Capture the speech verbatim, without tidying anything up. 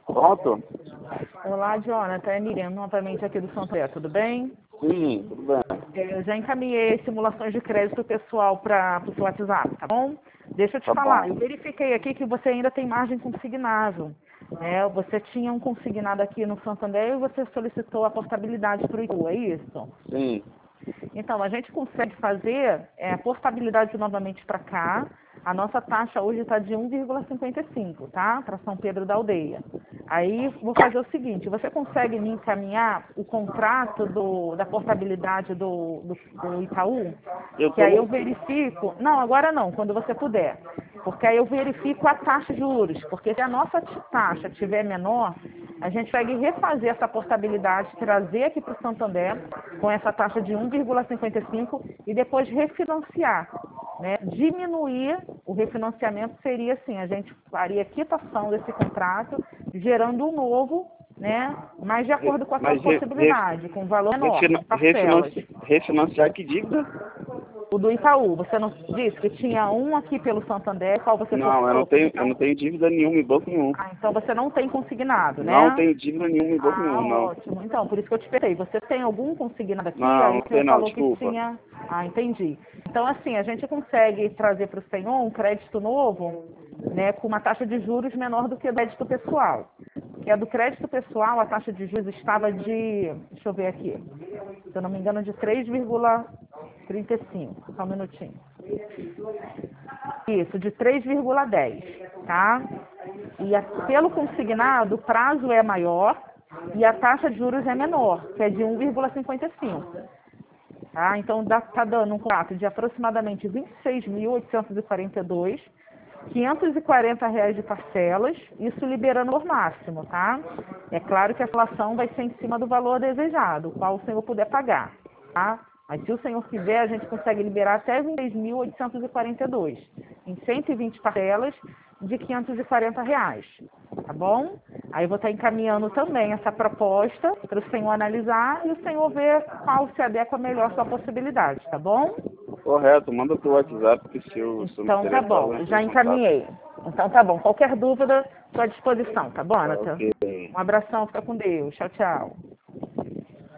Pronto? Olá, Jonathan. É Miriam, novamente aqui do Santo André, tudo bem? Sim, tudo bem. Eu já encaminhei simulações de crédito pessoal para o seu WhatsApp, tá bom? Deixa eu te Tá falar, bom. eu verifiquei aqui que você ainda tem margem consignável. Né? Você tinha um consignado aqui no Santander e você solicitou a portabilidade para o Itaú, é isso? Sim. Então, a gente consegue fazer é, a portabilidade novamente para cá. A nossa taxa hoje está de um vírgula cinquenta e cinco, tá? Para São Pedro da Aldeia. Aí, vou fazer o seguinte, você consegue me encaminhar o contrato do, da portabilidade do, do, do Itaú? Eu Que aí eu tô... verifico... Não, agora não, quando você puder. Porque aí eu verifico a taxa de juros. Porque se a nossa taxa estiver menor, a gente consegue refazer essa portabilidade, trazer aqui para o Santander com essa taxa de um vírgula cinquenta e cinco e depois refinanciar. Né? Diminuir o refinanciamento seria assim, a gente faria quitação desse contrato, gerando um novo, né? Mas de acordo com a sua Mas re, re, possibilidade, com valor menor, refina, com parcelas. refinanciar, refinanciar que dívida? O do Itaú, você não disse que tinha um aqui pelo Santander, qual você Não, eu não colocou como tenho, eu Itaú? não tenho dívida nenhuma em banco nenhum. Ah, então você não tem consignado, Não né? tenho dívida nenhuma em banco Ah, nenhum, não. ótimo. Então, por isso que eu te perguntei, você tem algum consignado aqui? Não, Aí não o senhor tem não, falou que desculpa. tinha... Ah, entendi. Então, assim, a gente consegue trazer para o senhor um crédito novo, né, com uma taxa de juros menor do que o crédito pessoal. Que é do crédito pessoal, a taxa de juros estava de... Deixa eu ver aqui. Se eu não me engano, de três vírgula trinta e cinco. Só um minutinho. Isso, de três vírgula dez, tá? E a, pelo consignado, o prazo é maior e a taxa de juros é menor, que é de um vírgula cinquenta e cinco. Tá? Então, está dando um contrato de aproximadamente vinte e seis mil oitocentos e quarenta e dois, quinhentos e quarenta reais de parcelas, isso liberando o máximo, tá? É claro que a inflação vai ser em cima do valor desejado, o qual o senhor puder pagar, tá? Mas se o senhor quiser, a gente consegue liberar até vinte e seis mil oitocentos e quarenta e dois, em cento e vinte parcelas de quinhentos e quarenta reais, tá bom? Aí eu vou estar encaminhando também essa proposta para o senhor analisar e o senhor ver qual se adequa melhor à sua possibilidade, tá bom? Correto, manda pro WhatsApp que se eu, se eu me Então tá interessar, eu bom, entro já em contato. encaminhei. Então tá bom, qualquer dúvida, estou à disposição, tá bom, Tá Anata? ok. Um abração, fica com Deus. Tchau, tchau.